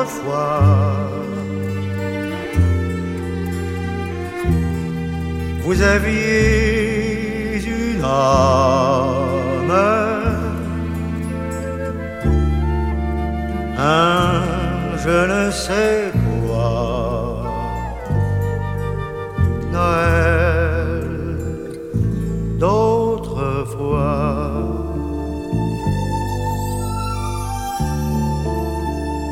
autrefois. Vous aviez une âme, un je ne sais quoi. Noël,